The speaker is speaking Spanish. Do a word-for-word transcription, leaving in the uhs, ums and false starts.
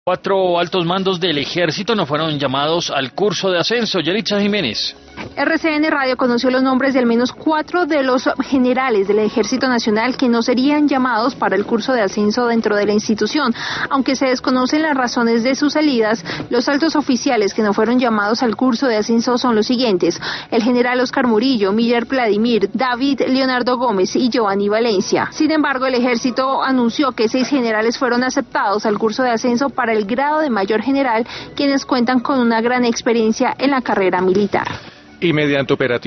Cuatro altos mandos del ejército no fueron llamados al curso de ascenso. Yalitza Jiménez. R C N Radio conoció los nombres de al menos cuatro de los generales del Ejército Nacional que no serían llamados para el curso de ascenso dentro de la institución. Aunque se desconocen las razones de sus salidas, los altos oficiales que no fueron llamados al curso de ascenso son los siguientes: el general Oscar Murillo, Miller Vladimir, David Leonardo Gómez y Giovanni Valencia. Sin embargo, el Ejército anunció que seis generales fueron aceptados al curso de ascenso para el grado de mayor general, quienes cuentan con una gran experiencia en la carrera militar. Y mediante operativos